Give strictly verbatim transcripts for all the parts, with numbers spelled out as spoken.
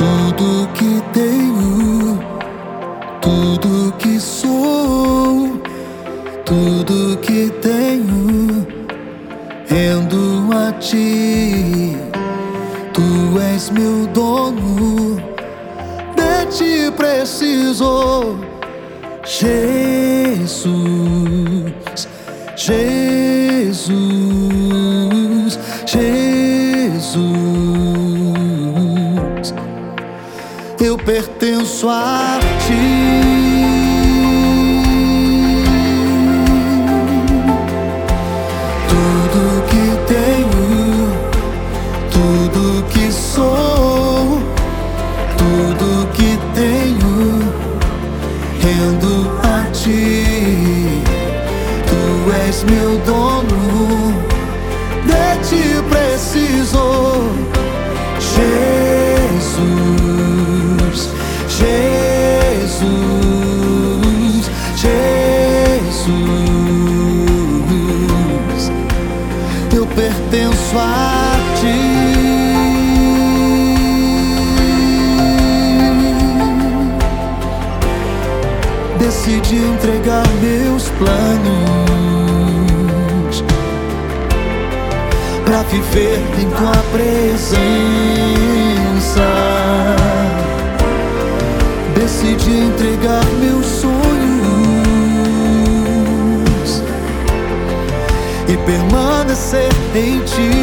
Tudo que tenho, tudo que sou, tudo que tenho, rendo a ti. Tu és meu dono, de ti preciso. Jesus, Jesus, Jesus, eu pertenço a ti. Tudo que tenho, tudo que sou, tudo que tenho, rendo a ti. Tu és meu dono, de ti preciso. Jesus, Jesus, Jesus, eu pertenço a ti. Decidi entregar meus planos pra viver em tua presença. Decidi entregar meus sonhos e permanecer em ti.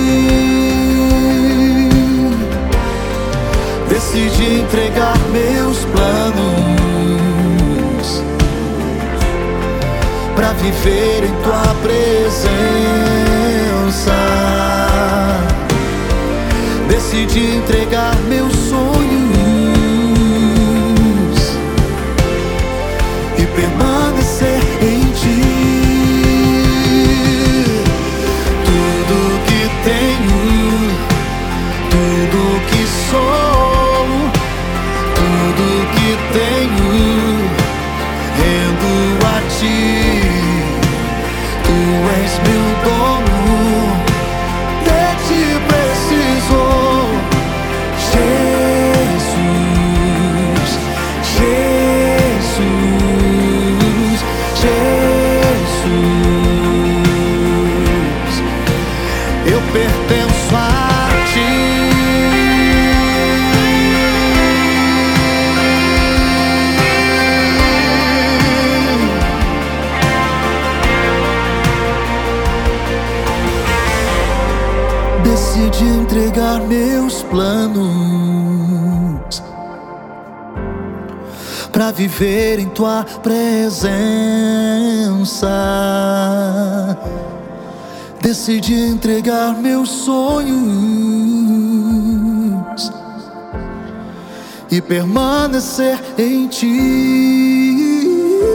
Decidi entregar meus planos pra viver em tua presença. Decidi entregar meus sonhos e permanecer em ti. Tudo que tenho, tudo que sou, tudo que tenho, rendo a ti. Tu és meu dono, de ti preciso. Jesus, Jesus, Jesus, eu pertenço a ti. Decidi entregar meus planos pra viver em tua presença. Decidi entregar meus sonhos e permanecer em ti.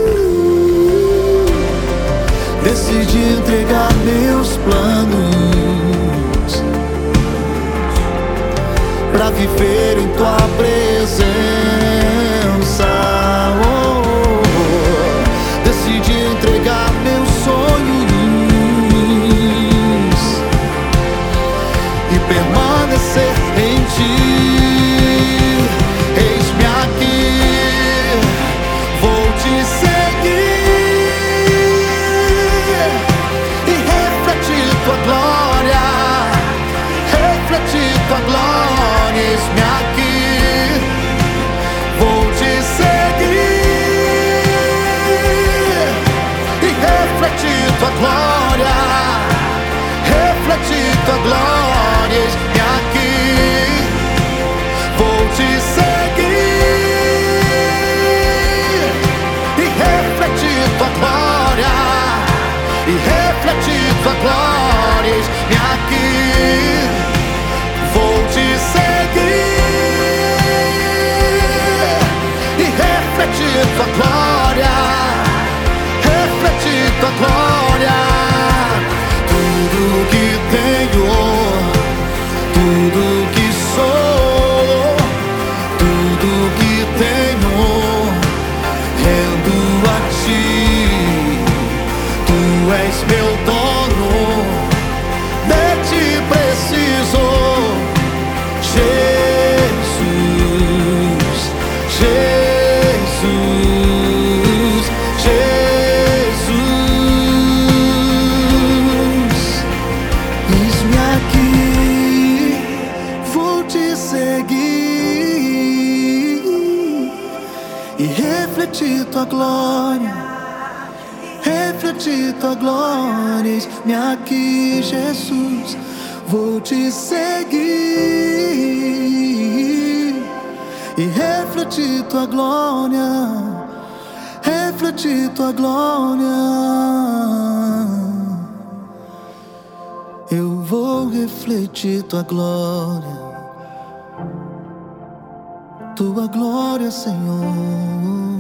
Decidi entregar meus planos pra viver em tua presença. Oh, oh, oh. Decidi entregar meus sonhos e permanecer em ti. Eis-me aqui, vou te seguir e refletir tua glória, refletir tua glória. Eis-me aqui, vou te seguir e refletir tua glória, refletir tua glória. Eis-me aqui, vou te seguir e refletir tua glória, e refletir tua glória. Eis-me aqui, vou te seguir e refletir tua glória, refletir tua glória. Tudo que tenho, seguir e refletir tua glória, refletir tua glória. Eis-me aqui, Jesus, vou te seguir e refletir tua glória, refletir tua glória. Eu vou refletir tua glória, tua glória, Senhor.